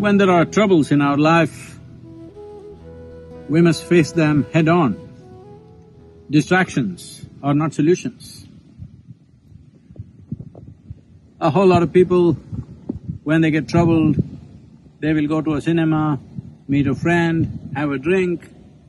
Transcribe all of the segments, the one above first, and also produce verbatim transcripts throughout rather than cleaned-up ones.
When there are troubles in our life, we must face them head-on. Distractions are not solutions. A whole lot of people, when they get troubled, they will go to a cinema, meet a friend, have a drink.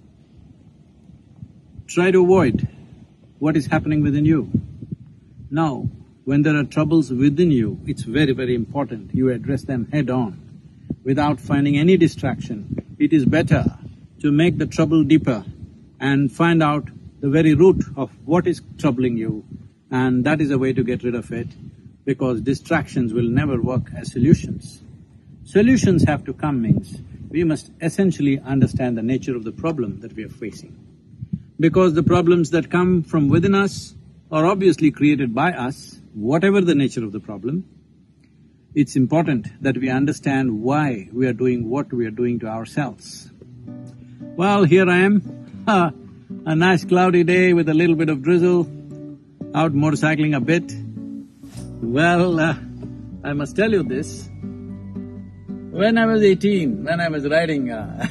Try to avoid what is happening within you. Now, when there are troubles within you, it's very, very important you address them head-on without finding any distraction. It is better to make the trouble deeper and find out the very root of what is troubling you, and that is a way to get rid of it, because distractions will never work as solutions. Solutions have to come means we must essentially understand the nature of the problem that we are facing. Because the problems that come from within us are obviously created by us, whatever the nature of the problem. It's important that we understand why we are doing what we are doing to ourselves. Well, here I am, a nice cloudy day with a little bit of drizzle, out motorcycling a bit. Well, uh, I must tell you this. When I was eighteen, when I was riding uh,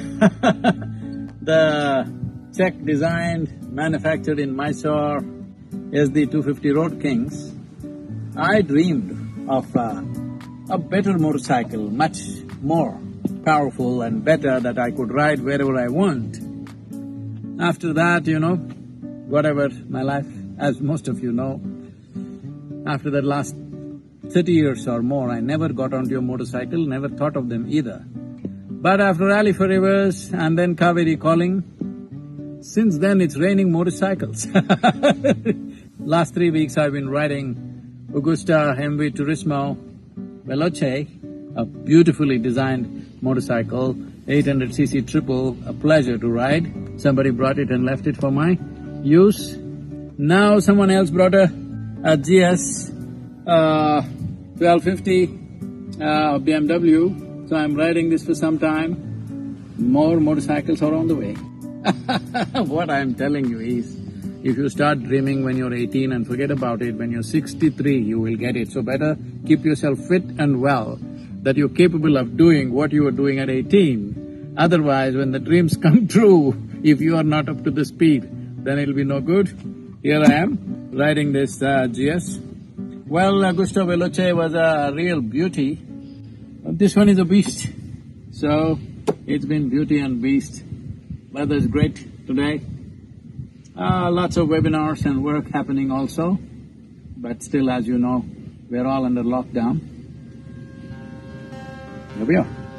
the Czech-designed, manufactured in Mysore S D two fifty Road Kings, I dreamed of uh, a better motorcycle, much more powerful and better, that I could ride wherever I want. After that, you know, whatever my life, as most of you know, after that last thirty years or more, I never got onto a motorcycle, never thought of them either. But after Rally for Rivers and then Kaveri calling, since then it's raining motorcycles. Last three weeks I've been riding Augusta M V Turismo Veloce, a beautifully designed motorcycle, eight hundred c c triple, a pleasure to ride. Somebody brought it and left it for my use. Now someone else brought a, a G S uh, twelve fifty uh, B M W, so I'm riding this for some time. More motorcycles are on the way. What I'm telling you is, if you start dreaming when you're eighteen and forget about it, when you're sixty-three, you will get it. So better keep yourself fit and well, that you're capable of doing what you were doing at eighteen. Otherwise, when the dreams come true, if you are not up to the speed, then it'll be no good. Here I am, riding this uh, G S. Well, Augusta Veloce was a real beauty. This one is a beast. So, it's been beauty and beast. Weather's great today. Uh, lots of webinars and work happening also, but still, as you know, we're all under lockdown. Here we are.